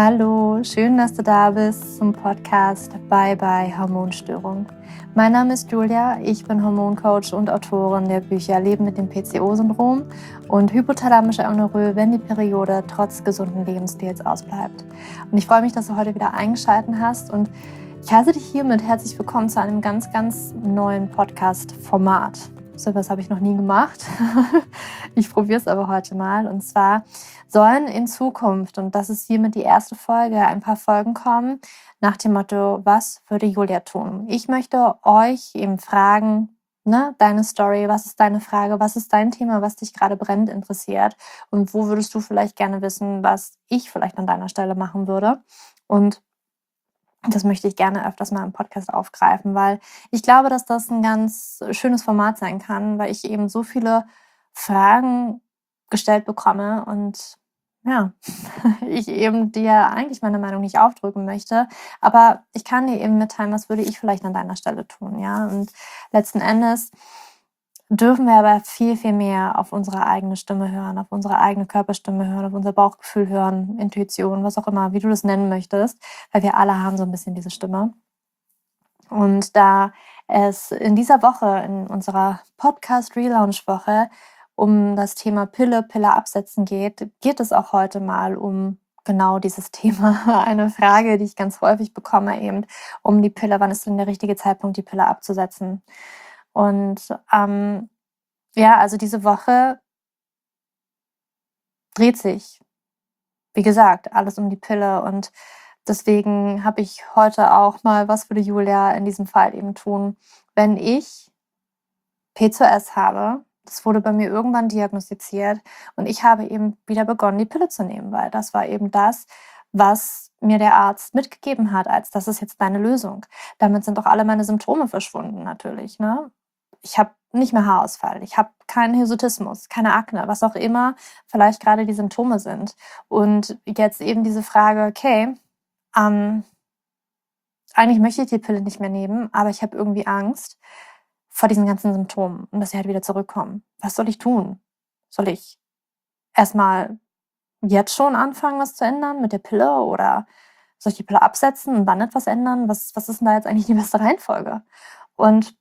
Hallo, schön, dass du da bist zum Podcast Bye Bye Hormonstörung. Mein Name ist Julia, ich bin Hormoncoach und Autorin der Bücher Leben mit dem PCO-Syndrom und hypothalamische Amenorrhoe, wenn die Periode trotz gesunden Lebensstils ausbleibt. Und ich freue mich, dass du heute wieder eingeschaltet hast und ich heiße dich hiermit herzlich willkommen zu einem ganz neuen Podcast-Format. So etwas habe ich noch nie gemacht. Ich probiere es aber heute mal. Und zwar sollen in Zukunft, und das ist hiermit die erste Folge, ein paar Folgen kommen nach dem Motto, was würde Julia tun? Ich möchte euch eben fragen, deine Story, was ist deine Frage, was ist dein Thema, was dich gerade brennend interessiert und wo würdest du vielleicht gerne wissen, was ich vielleicht an deiner Stelle machen würde? Und das möchte ich gerne öfters mal im Podcast aufgreifen, weil ich glaube, dass das ein ganz schönes Format sein kann, weil ich eben so viele Fragen gestellt bekomme und ja, ich eben dir eigentlich meine Meinung nicht aufdrücken möchte, aber ich kann dir eben mitteilen, was würde ich vielleicht an deiner Stelle tun, ja? Und letzten Endes dürfen wir aber viel mehr auf unsere eigene Stimme hören, auf unsere eigene Körperstimme hören, auf unser Bauchgefühl hören, Intuition, was auch immer, wie du das nennen möchtest, weil wir alle haben so ein bisschen diese Stimme. Und da es in dieser Woche, in unserer Podcast-Relaunch-Woche, um das Thema Pille absetzen geht es auch heute mal um genau dieses Thema. Eine Frage, die ich ganz häufig bekomme, eben um die Pille. Wann ist denn der richtige Zeitpunkt, die Pille abzusetzen? Und also diese Woche dreht sich, wie gesagt, alles um die Pille. Und deswegen habe ich heute auch mal, was würde Julia in diesem Fall eben tun, wenn ich PCOS habe. Das wurde bei mir irgendwann diagnostiziert und ich habe eben wieder begonnen, die Pille zu nehmen, weil das war eben das, was mir der Arzt mitgegeben hat, als das ist jetzt deine Lösung. Damit sind auch alle meine Symptome verschwunden natürlich, ne? Ich habe nicht mehr Haarausfall, ich habe keinen Hirsutismus, keine Akne, was auch immer vielleicht gerade die Symptome sind. Und jetzt eben diese Frage, okay, eigentlich möchte ich die Pille nicht mehr nehmen, aber ich habe irgendwie Angst vor diesen ganzen Symptomen und dass sie halt wieder zurückkommen. Was soll ich tun? Soll ich erstmal jetzt schon anfangen, was zu ändern mit der Pille oder soll ich die Pille absetzen und dann etwas ändern? Was ist denn da jetzt eigentlich die beste Reihenfolge? Und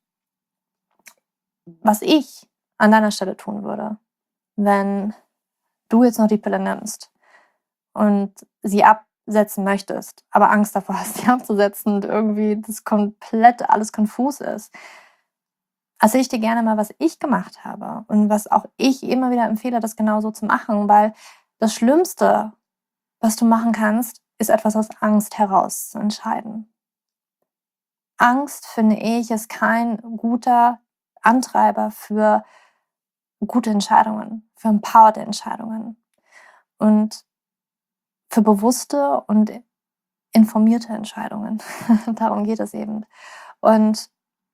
was ich an deiner Stelle tun würde, wenn du jetzt noch die Pille nimmst und sie absetzen möchtest, aber Angst davor hast, sie abzusetzen und irgendwie das komplett alles konfus ist, erzähle ich dir gerne mal, was ich gemacht habe und was auch ich immer wieder empfehle, das genauso zu machen, weil das Schlimmste, was du machen kannst, ist etwas aus Angst heraus zu entscheiden. Angst, finde ich, ist kein guter Antreiber für gute Entscheidungen, für empowerte Entscheidungen und für bewusste und informierte Entscheidungen. Darum geht es eben. Und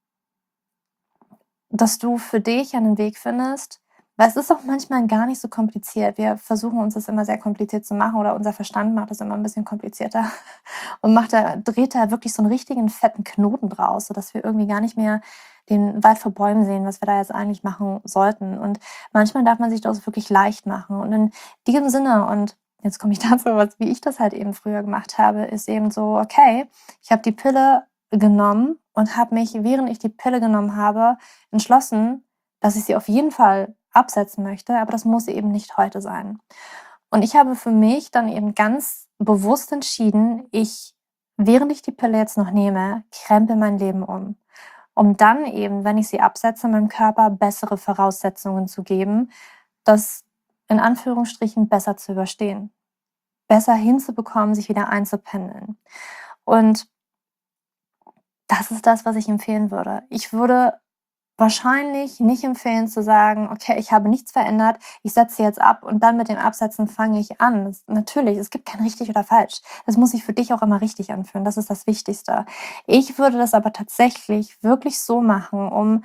dass du für dich einen Weg findest, weil es ist auch manchmal gar nicht so kompliziert. Wir versuchen uns das immer sehr kompliziert zu machen oder unser Verstand macht das immer ein bisschen komplizierter und dreht da wirklich so einen richtigen fetten Knoten draus, sodass wir irgendwie gar nicht mehr den Wald vor Bäumen sehen, was wir da jetzt eigentlich machen sollten. Und manchmal darf man sich das wirklich leicht machen. Und in diesem Sinne, und jetzt komme ich dazu, wie ich das halt eben früher gemacht habe, ist eben so, okay, ich habe die Pille genommen und habe mich, während ich die Pille genommen habe, entschlossen, dass ich sie auf jeden Fall absetzen möchte, aber das muss eben nicht heute sein. Und ich habe für mich dann eben ganz bewusst entschieden, während ich die Pille jetzt noch nehme, krempel mein Leben um dann eben, wenn ich sie absetze, meinem Körper bessere Voraussetzungen zu geben, das in Anführungsstrichen besser zu überstehen, besser hinzubekommen, sich wieder einzupendeln. Und das ist das, was ich empfehlen würde. Ich würde wahrscheinlich nicht empfehlen zu sagen, okay, ich habe nichts verändert, ich setze jetzt ab und dann mit dem Absetzen fange ich an. Natürlich, es gibt kein richtig oder falsch. Das muss sich für dich auch immer richtig anfühlen. Das ist das Wichtigste. Ich würde das aber tatsächlich wirklich so machen,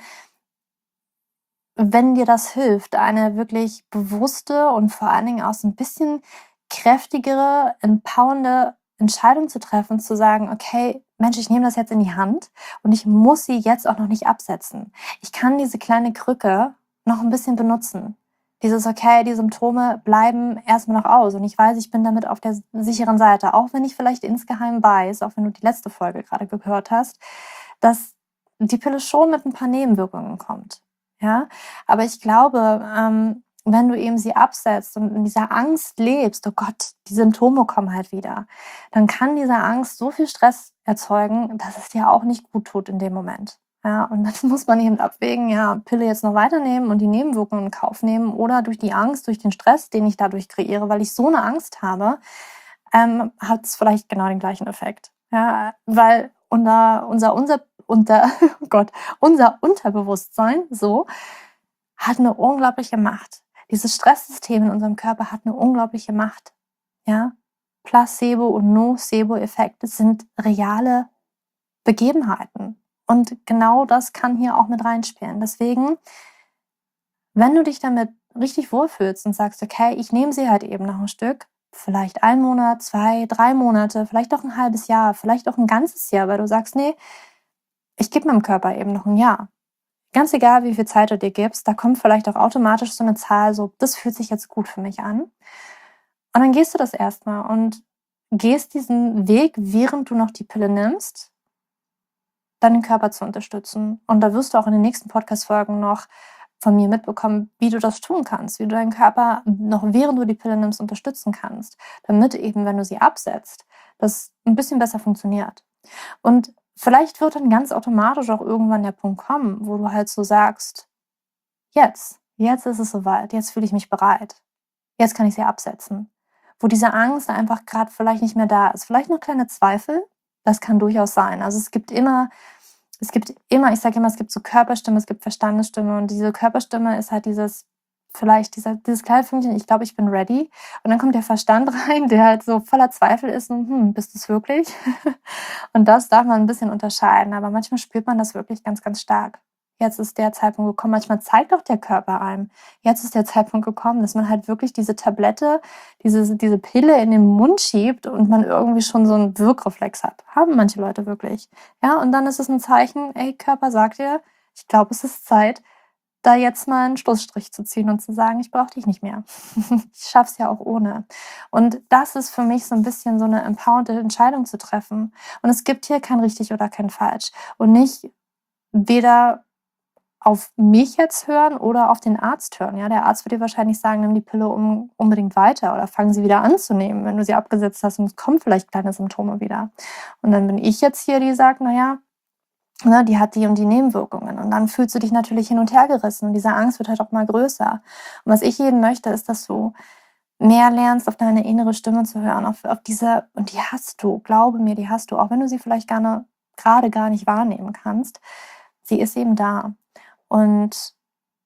wenn dir das hilft, eine wirklich bewusste und vor allen Dingen auch so ein bisschen kräftigere, empowernde Entscheidung zu treffen, zu sagen, okay, Mensch, ich nehme das jetzt in die Hand und ich muss sie jetzt auch noch nicht absetzen. Ich kann diese kleine Krücke noch ein bisschen benutzen. Dieses, okay, die Symptome bleiben erstmal noch aus und ich weiß, ich bin damit auf der sicheren Seite, auch wenn ich vielleicht insgeheim weiß, auch wenn du die letzte Folge gerade gehört hast, dass die Pille schon mit ein paar Nebenwirkungen kommt. Ja, aber ich glaube, wenn du eben sie absetzt und in dieser Angst lebst, oh Gott, die Symptome kommen halt wieder, dann kann diese Angst so viel Stress erzeugen, dass es dir auch nicht gut tut in dem Moment. Ja, und dann muss man eben abwägen, ja, Pille jetzt noch weiternehmen und die Nebenwirkungen in Kauf nehmen oder durch die Angst, durch den Stress, den ich dadurch kreiere, weil ich so eine Angst habe, hat es vielleicht genau den gleichen Effekt. Ja, weil oh Gott, unser Unterbewusstsein so hat eine unglaubliche Macht. Dieses Stresssystem in unserem Körper hat eine unglaubliche Macht. Ja, Placebo- und Nocebo-Effekte sind reale Begebenheiten. Und genau das kann hier auch mit reinspielen. Deswegen, wenn du dich damit richtig wohlfühlst und sagst, okay, ich nehme sie halt eben noch ein Stück, vielleicht 1 Monat, 2, 3 Monate, vielleicht auch ein halbes Jahr, vielleicht auch ein ganzes Jahr, weil du sagst, nee, ich gebe meinem Körper eben noch ein Jahr. Ganz egal, wie viel Zeit du dir gibst, da kommt vielleicht auch automatisch so eine Zahl, so, das fühlt sich jetzt gut für mich an. Und dann gehst du das erstmal und gehst diesen Weg, während du noch die Pille nimmst, deinen Körper zu unterstützen. Und da wirst du auch in den nächsten Podcast-Folgen noch von mir mitbekommen, wie du das tun kannst, wie du deinen Körper noch während du die Pille nimmst unterstützen kannst, damit eben, wenn du sie absetzt, das ein bisschen besser funktioniert. Und vielleicht wird dann ganz automatisch auch irgendwann der Punkt kommen, wo du halt so sagst, jetzt ist es soweit, jetzt fühle ich mich bereit, jetzt kann ich sie absetzen. Wo diese Angst einfach gerade vielleicht nicht mehr da ist. Vielleicht noch kleine Zweifel, das kann durchaus sein. Also ich sage immer, es gibt so Körperstimme, es gibt Verstandesstimme und diese Körperstimme ist halt dieses kleine Fünkchen, ich glaube, ich bin ready. Und dann kommt der Verstand rein, der halt so voller Zweifel ist und bist du es wirklich? Und das darf man ein bisschen unterscheiden, aber manchmal spürt man das wirklich ganz, ganz stark. Jetzt ist der Zeitpunkt gekommen. Manchmal zeigt auch der Körper einem, jetzt ist der Zeitpunkt gekommen, dass man halt wirklich diese Tablette, diese Pille in den Mund schiebt und man irgendwie schon so einen Wirkreflex hat. Haben manche Leute wirklich. Ja, und dann ist es ein Zeichen, ey, Körper sagt dir, ich glaube, es ist Zeit, da jetzt mal einen Schlussstrich zu ziehen und zu sagen, ich brauche dich nicht mehr. Ich schaff's ja auch ohne. Und das ist für mich so ein bisschen so eine empowernde Entscheidung zu treffen. Und es gibt hier kein richtig oder kein falsch. Und nicht weder auf mich jetzt hören oder auf den Arzt hören. Ja, der Arzt wird dir wahrscheinlich sagen, nimm die Pille unbedingt weiter oder fang sie wieder an zu nehmen, wenn du sie abgesetzt hast und es kommen vielleicht kleine Symptome wieder. Und dann bin ich jetzt hier, die sagt, naja, ne, die hat die und die Nebenwirkungen. Und dann fühlst du dich natürlich hin und her gerissen und diese Angst wird halt auch mal größer. Und was ich jedem möchte, ist, dass du mehr lernst, auf deine innere Stimme zu hören, auf diese, und die hast du, glaube mir, die hast du, auch wenn du sie vielleicht gerade gar nicht wahrnehmen kannst. Sie ist eben da. Und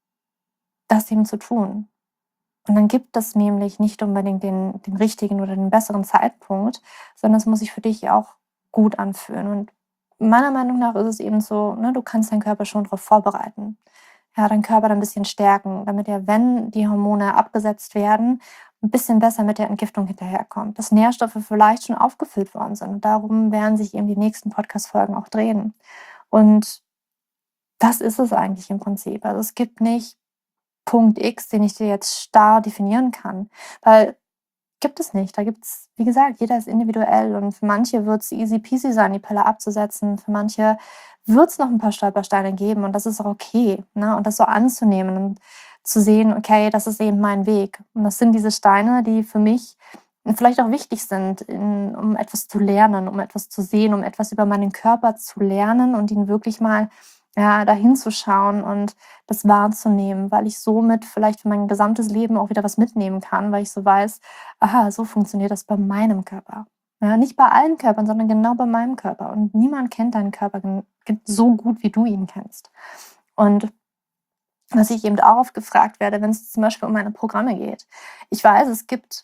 das eben zu tun. Und dann gibt es nämlich nicht unbedingt den richtigen oder den besseren Zeitpunkt, sondern es muss sich für dich auch gut anfühlen. Und meiner Meinung nach ist es eben so, ne, du kannst deinen Körper schon darauf vorbereiten. Ja, deinen Körper dann ein bisschen stärken, damit er, wenn die Hormone abgesetzt werden, ein bisschen besser mit der Entgiftung hinterherkommt. Dass Nährstoffe vielleicht schon aufgefüllt worden sind. Und darum werden sich eben die nächsten Podcast-Folgen auch drehen. Und das ist es eigentlich im Prinzip. Also es gibt nicht Punkt X, den ich dir jetzt starr definieren kann. Weil gibt es nicht. Da gibt's, wie gesagt, jeder ist individuell und für manche wird es easy peasy sein, die Pille abzusetzen. Für manche wird es noch ein paar Stolpersteine geben und das ist auch okay. Ne? Und das so anzunehmen und zu sehen, okay, das ist eben mein Weg. Und das sind diese Steine, die für mich vielleicht auch wichtig sind, um etwas zu lernen, um etwas zu sehen, um etwas über meinen Körper zu lernen und ihn wirklich mal dahin zu schauen und das wahrzunehmen, weil ich somit vielleicht für mein gesamtes Leben auch wieder was mitnehmen kann, weil ich so weiß, aha, so funktioniert das bei meinem Körper. Ja, nicht bei allen Körpern, sondern genau bei meinem Körper. Und niemand kennt deinen Körper so gut, wie du ihn kennst. Und was ich eben auch oft gefragt werde, wenn es zum Beispiel um meine Programme geht. Ich weiß, es gibt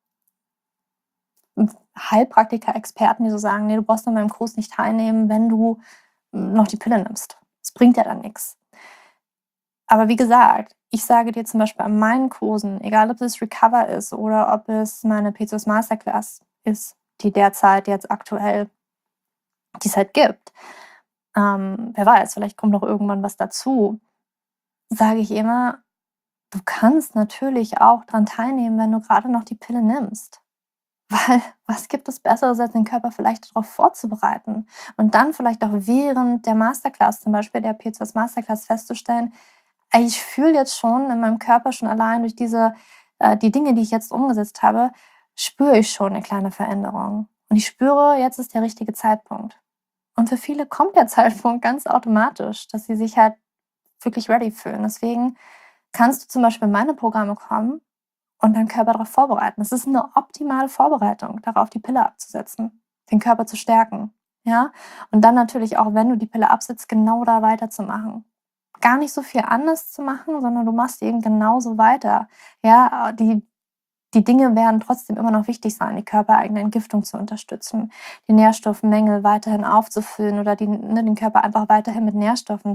Heilpraktiker, Experten, die so sagen, nee, du brauchst an meinem Kurs nicht teilnehmen, wenn du noch die Pille nimmst. Das bringt ja dann nichts. Aber wie gesagt, ich sage dir zum Beispiel an meinen Kursen, egal ob es Recover ist oder ob es meine PCOS Masterclass ist, die derzeit jetzt aktuell, die es halt gibt, wer weiß, vielleicht kommt noch irgendwann was dazu, sage ich immer, du kannst natürlich auch daran teilnehmen, wenn du gerade noch die Pille nimmst. Weil was gibt es Besseres, als den Körper vielleicht darauf vorzubereiten und dann vielleicht auch während der Masterclass, zum Beispiel der PCOS Masterclass, festzustellen: „Ey, ich fühle jetzt schon in meinem Körper schon allein durch die Dinge, die ich jetzt umgesetzt habe, spüre ich schon eine kleine Veränderung. Und ich spüre, jetzt ist der richtige Zeitpunkt.“ Und für viele kommt der Zeitpunkt ganz automatisch, dass sie sich halt wirklich ready fühlen. Deswegen kannst du zum Beispiel in meine Programme kommen und deinen Körper darauf vorbereiten. Es ist eine optimale Vorbereitung, darauf die Pille abzusetzen, den Körper zu stärken, ja? Und dann natürlich auch, wenn du die Pille absetzt, genau da weiterzumachen. Gar nicht so viel anders zu machen, sondern du machst eben genauso weiter, ja? Die Dinge werden trotzdem immer noch wichtig sein, die körpereigene Entgiftung zu unterstützen, die Nährstoffmängel weiterhin aufzufüllen oder den Körper einfach weiterhin mit Nährstoffen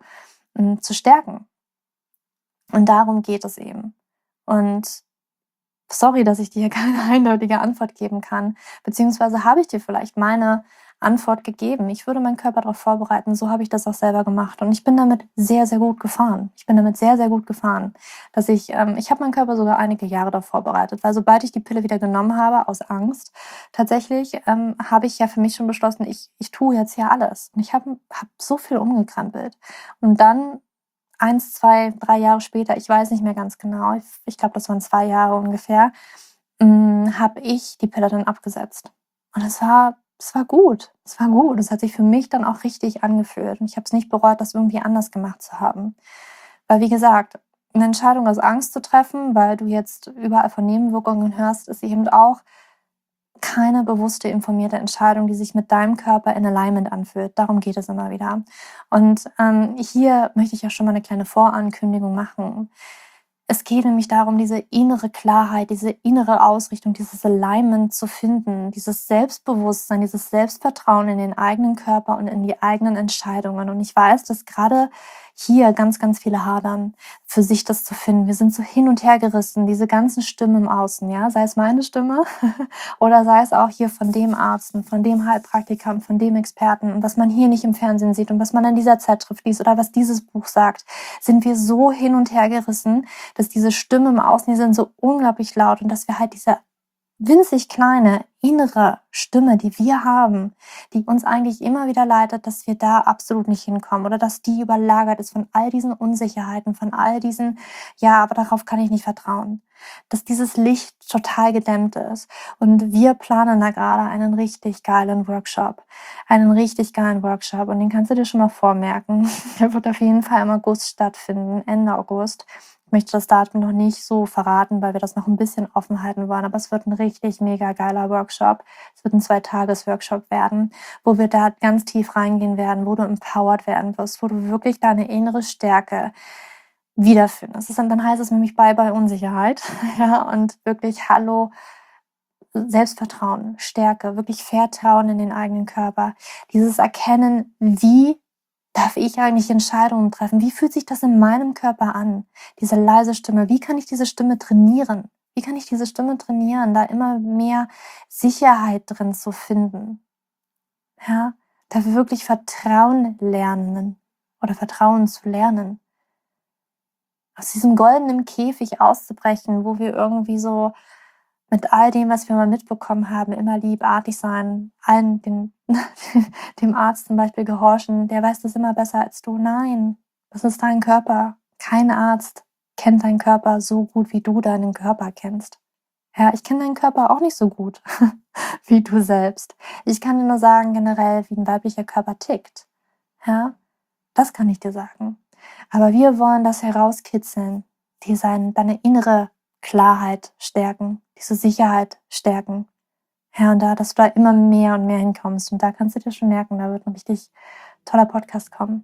zu stärken. Und darum geht es eben. Und sorry, dass ich dir hier keine eindeutige Antwort geben kann, beziehungsweise habe ich dir vielleicht meine Antwort gegeben. Ich würde meinen Körper darauf vorbereiten, so habe ich das auch selber gemacht und ich bin damit sehr, sehr gut gefahren. Ich bin damit sehr, sehr gut gefahren, dass ich habe meinen Körper sogar einige Jahre darauf vorbereitet, weil sobald ich die Pille wieder genommen habe, aus Angst, tatsächlich, habe ich ja für mich schon beschlossen, ich tue jetzt hier alles und ich habe so viel umgekrempelt und dann 1, 2, 3 Jahre später, ich weiß nicht mehr ganz genau, ich glaube, das waren 2 Jahre ungefähr, habe ich die Pille dann abgesetzt. Und es war gut. Es war gut. Es hat sich für mich dann auch richtig angefühlt. Und ich habe es nicht bereut, das irgendwie anders gemacht zu haben. Weil, wie gesagt, eine Entscheidung aus Angst zu treffen, weil du jetzt überall von Nebenwirkungen hörst, ist eben auch keine bewusste, informierte Entscheidung, die sich mit deinem Körper in Alignment anfühlt. Darum geht es immer wieder. Und hier möchte ich auch schon mal eine kleine Vorankündigung machen. Es geht nämlich darum, diese innere Klarheit, diese innere Ausrichtung, dieses Alignment zu finden, dieses Selbstbewusstsein, dieses Selbstvertrauen in den eigenen Körper und in die eigenen Entscheidungen. Und ich weiß, dass gerade hier ganz, ganz viele hadern, für sich das zu finden. Wir sind so hin und her gerissen, diese ganzen Stimmen im Außen, ja, sei es meine Stimme oder sei es auch hier von dem Arzt und von dem Heilpraktiker und von dem Experten und was man hier nicht im Fernsehen sieht und was man in dieser Zeitschrift liest oder was dieses Buch sagt, sind wir so hin und her gerissen, dass diese Stimmen im Außen, die sind so unglaublich laut und dass wir halt diese winzig kleine innere Stimme, die wir haben, die uns eigentlich immer wieder leitet, dass wir da absolut nicht hinkommen oder dass die überlagert ist von all diesen Unsicherheiten, von all diesen, ja, aber darauf kann ich nicht vertrauen, dass dieses Licht total gedämmt ist. Und wir planen da gerade einen richtig geilen Workshop, und den kannst du dir schon mal vormerken. Der wird auf jeden Fall im August stattfinden, Ende August. Ich möchte das Datum noch nicht so verraten, weil wir das noch ein bisschen offen halten wollen, aber es wird ein richtig mega geiler Workshop. Es wird ein 2-Tages-Workshop werden, wo wir da ganz tief reingehen werden, wo du empowered werden wirst, wo du wirklich deine innere Stärke wiederfindest. Dann heißt es nämlich Bye Bye Unsicherheit, ja, und wirklich Hallo Selbstvertrauen, Stärke, wirklich Vertrauen in den eigenen Körper. Dieses Erkennen, wie darf ich eigentlich Entscheidungen treffen? Wie fühlt sich das in meinem Körper an? Diese leise Stimme, wie kann ich diese Stimme trainieren? Wie kann ich diese Stimme trainieren, da immer mehr Sicherheit drin zu finden? Ja, da wirklich Vertrauen lernen oder Vertrauen zu lernen. Aus diesem goldenen Käfig auszubrechen, wo wir irgendwie so mit all dem, was wir mal mitbekommen haben, immer lieb, artig sein, dem Arzt zum Beispiel gehorchen, der weiß das immer besser als du. Nein, das ist dein Körper. Kein Arzt kennt deinen Körper so gut, wie du deinen Körper kennst. Ja, ich kenne deinen Körper auch nicht so gut wie du selbst. Ich kann dir nur sagen, generell, wie ein weiblicher Körper tickt. Ja, das kann ich dir sagen. Aber wir wollen das herauskitzeln, deine innere Klarheit stärken, diese Sicherheit stärken. Ja, und dass du da immer mehr und mehr hinkommst. Und da kannst du dir schon merken, da wird ein richtig toller Podcast kommen.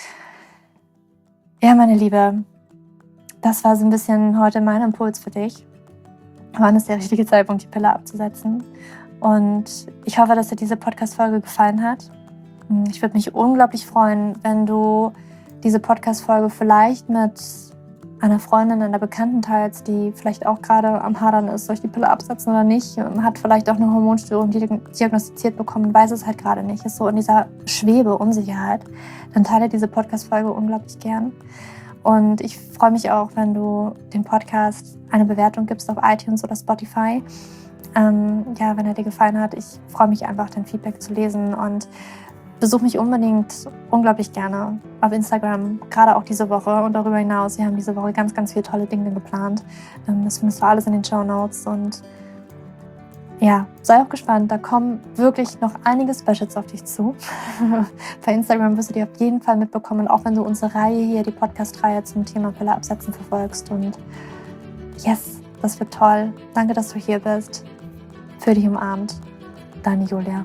Ja, meine Liebe, das war so ein bisschen heute mein Impuls für dich. Wann ist der richtige Zeitpunkt, die Pille abzusetzen? Und ich hoffe, dass dir diese Podcast-Folge gefallen hat. Ich würde mich unglaublich freuen, wenn du diese Podcast-Folge vielleicht mit einer Freundin, einer Bekannten teilst, die vielleicht auch gerade am Hadern ist, soll ich die Pille absetzen oder nicht, hat vielleicht auch eine Hormonstörung diagnostiziert bekommen, weiß es halt gerade nicht, ist so in dieser Schwebe, Unsicherheit, dann teile diese Podcast-Folge unglaublich gern. Und ich freue mich auch, wenn du dem Podcast eine Bewertung gibst auf iTunes oder Spotify. Wenn er dir gefallen hat, ich freue mich einfach, dein Feedback zu lesen und besuch mich unbedingt unglaublich gerne auf Instagram, gerade auch diese Woche und darüber hinaus. Wir haben diese Woche ganz, ganz viele tolle Dinge geplant. Das findest du alles in den Shownotes und ja, sei auch gespannt, da kommen wirklich noch einige Specials auf dich zu. Bei Instagram wirst du die auf jeden Fall mitbekommen, auch wenn du unsere Reihe hier, die Podcast-Reihe zum Thema Pille absetzen verfolgst. Und yes, das wird toll. Danke, dass du hier bist. Für dich umarmt, deine Julia.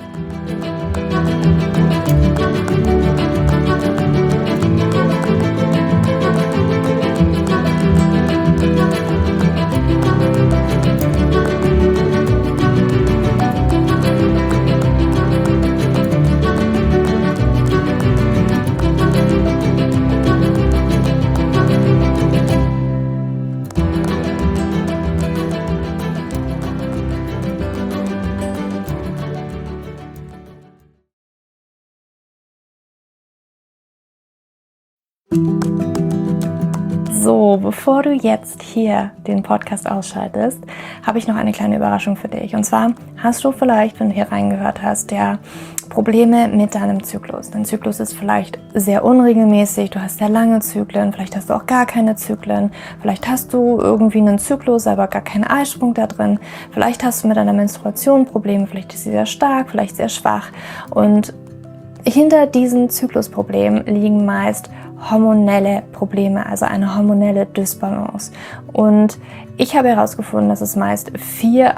So, bevor du jetzt hier den Podcast ausschaltest, habe ich noch eine kleine Überraschung für dich. Und zwar hast du vielleicht, wenn du hier reingehört hast, Probleme mit deinem Zyklus. Dein Zyklus ist vielleicht sehr unregelmäßig, du hast sehr lange Zyklen, vielleicht hast du auch gar keine Zyklen, vielleicht hast du irgendwie einen Zyklus, aber gar keinen Eisprung da drin, vielleicht hast du mit deiner Menstruation Probleme, vielleicht ist sie sehr stark, vielleicht sehr schwach. Und hinter diesen Zyklusproblemen liegen meist hormonelle Probleme, also eine hormonelle Dysbalance. Und ich habe herausgefunden, dass es meist 4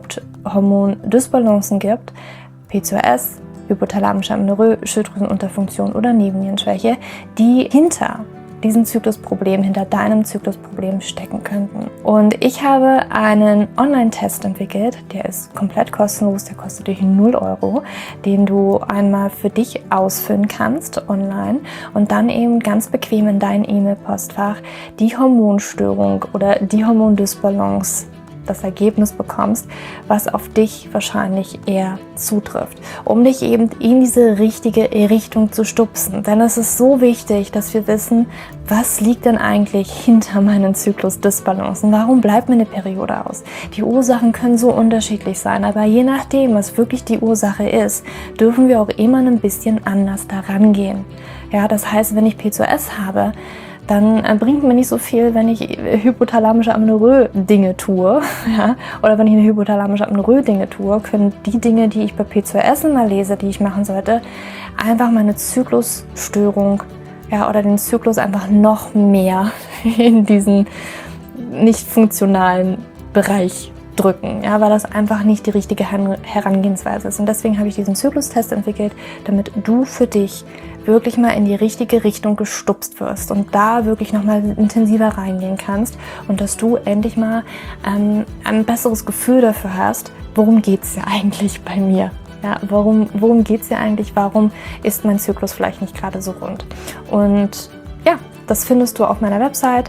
Haupthormon-Dysbalancen gibt: PCOS, hypothalamische Amenorrhoe, Schilddrüsenunterfunktion oder Nebennierenschwäche, die hinter diesem Zyklusproblem, hinter deinem Zyklusproblem stecken könnten. Und ich habe einen Online-Test entwickelt, der ist komplett kostenlos, der kostet dich 0 €, den du einmal für dich ausfüllen kannst online und dann eben ganz bequem in dein E-Mail-Postfach die Hormonstörung oder die Hormondysbalance, das Ergebnis bekommst, was auf dich wahrscheinlich eher zutrifft, um dich eben in diese richtige Richtung zu stupsen. Denn es ist so wichtig, dass wir wissen, was liegt denn eigentlich hinter meinen Zyklusdysbalancen? Warum bleibt mir eine Periode aus? Die Ursachen können so unterschiedlich sein, aber je nachdem, was wirklich die Ursache ist, dürfen wir auch immer ein bisschen anders daran gehen. Ja, das heißt, wenn ich PCOS habe, dann bringt mir nicht so viel, wenn ich hypothalamische Amenorrhoe Dinge tue, ja? Oder wenn ich eine hypothalamische Amenorrhoe Dinge tue, können die Dinge, die ich bei PCOS immer lese, die ich machen sollte, einfach meine Zyklusstörung, ja, oder den Zyklus einfach noch mehr in diesen nicht funktionalen Bereich drücken, ja, weil das einfach nicht die richtige Herangehensweise ist. Und deswegen habe ich diesen Zyklustest entwickelt, damit du für dich wirklich mal in die richtige Richtung gestupst wirst und da wirklich nochmal intensiver reingehen kannst und dass du endlich mal ein besseres Gefühl dafür hast, worum geht es ja eigentlich bei mir? Ja, worum geht es ja eigentlich? Warum ist mein Zyklus vielleicht nicht gerade so rund? Und ja, das findest du auf meiner Website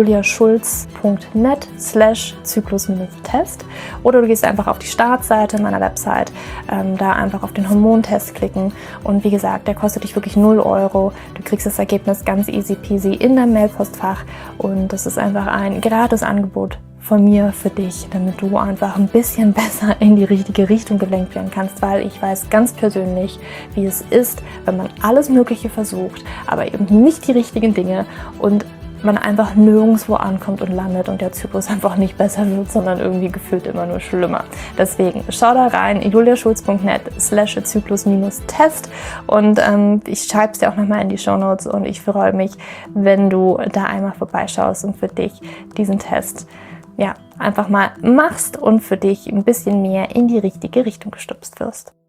juliaschulz.net/Zyklus-Test oder du gehst einfach auf die Startseite meiner Website, da einfach auf den Hormontest klicken und wie gesagt, der kostet dich wirklich 0 €. Du kriegst das Ergebnis ganz easy peasy in deinem Mailpostfach und das ist einfach ein gratis Angebot von mir für dich, damit du einfach ein bisschen besser in die richtige Richtung gelenkt werden kannst, weil ich weiß ganz persönlich, wie es ist, wenn man alles Mögliche versucht, aber eben nicht die richtigen Dinge und man einfach nirgendwo ankommt und landet und der Zyklus einfach nicht besser wird, sondern irgendwie gefühlt immer nur schlimmer. Deswegen schau da rein, juliaschulz.net/Zyklus-Test und ich schreibe es dir auch nochmal in die Shownotes und ich freue mich, wenn du da einmal vorbeischaust und für dich diesen Test einfach mal machst und für dich ein bisschen mehr in die richtige Richtung gestupst wirst.